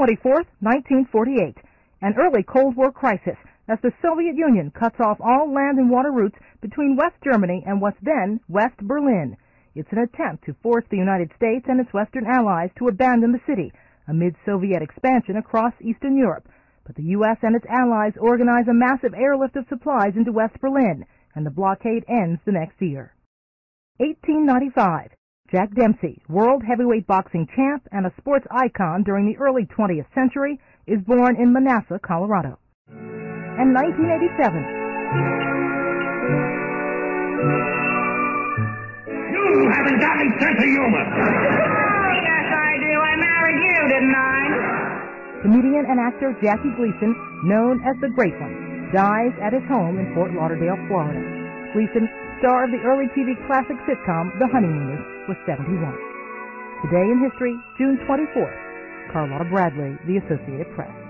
24th, 1948, an early Cold War crisis as the Soviet Union cuts off all land and water routes between West Germany and what's then West Berlin. It's an attempt to force the United States and its Western allies to abandon the city amid Soviet expansion across Eastern Europe. But the U.S. and its allies organize a massive airlift of supplies into West Berlin, and the blockade ends the next year. 1895. Jack Dempsey, world heavyweight boxing champ and a sports icon during the early 20th century, is born in Manassas, Colorado. And 1987. You haven't got any sense of humor. Oh, yes, I do. I married you, didn't I? Comedian and actor Jackie Gleason, known as the Great One, dies at his home in Fort Lauderdale, Florida. Gleason, star of the early TV classic sitcom The Honeymooners, was 71. Today in history, June 24th. Carlotta Bradley, The Associated Press.